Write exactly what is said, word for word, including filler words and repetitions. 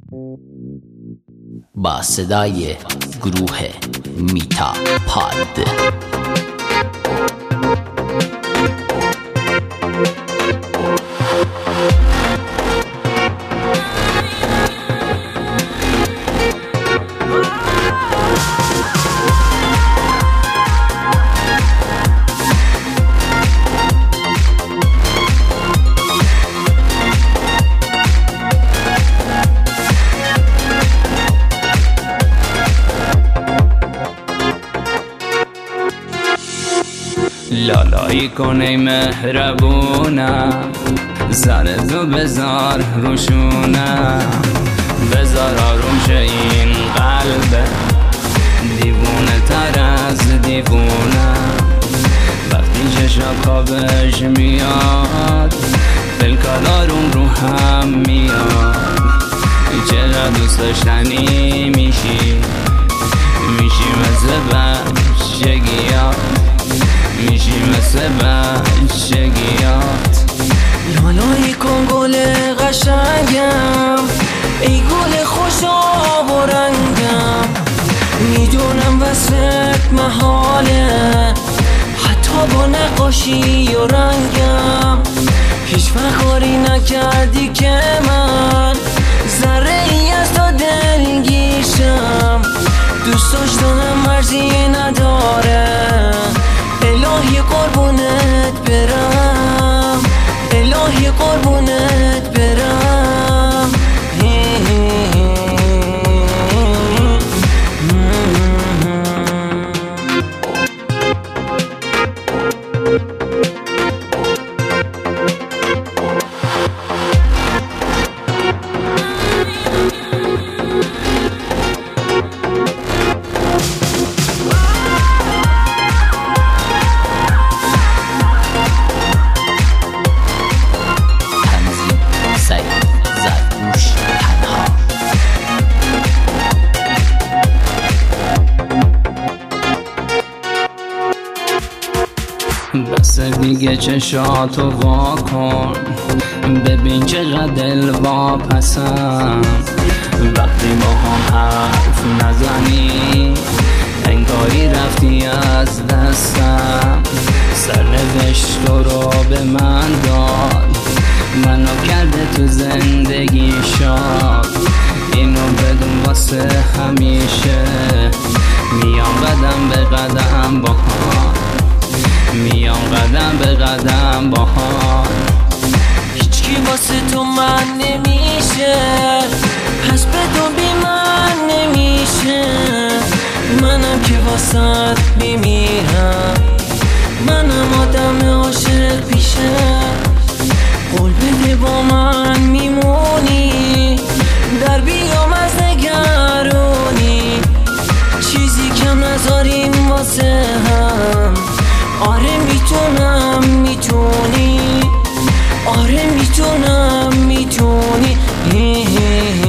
با صدای گروه میتا پاد. لالایی کن ای مهربونم، سر تو بذار روشونم، بذار آروم شه این قلبه دیوونه تر از دیوونم. وقتی چشم خوابش میاد فلکال آروم رو هم میاد. چقدر دوست داشتنی میشی، میشی مثل بچگیات، میشی مثل بچگیات. لالایی کن گل قشنگم، ای گل خوش آب و رنگم. میدونم وصلت محاله، حتی با نقاشی و رنگم. هیچ وقت کاری نکردی که من ذره ای از تو دلگیشم. دوست داشتنم مرزی نداره، الهی قربونت برم، الهی قربونت برم. بس دیگه چشاتو وا کن، ببین چقدر دل واپسم. وقتی با هم حرف نزنی انگاری رفتی از دستم. سرنوشت رو به من داد، منو کرده تو زندگی شاد. اینو بدون واسه همیشه، میام قدم به قدم با هم، میام قدم به قدم با هم. هیچکی واسه تو من نمیشه، پس به تو بی من نمیشه. منم که واسه میمیرم، منم آدم عاشق پیشه. قول بده با من میمونی، در بیام از نگرونی. چیزی کم نذاریم واسه هم، آره میتونم میتونی، آره میتونم میتونی.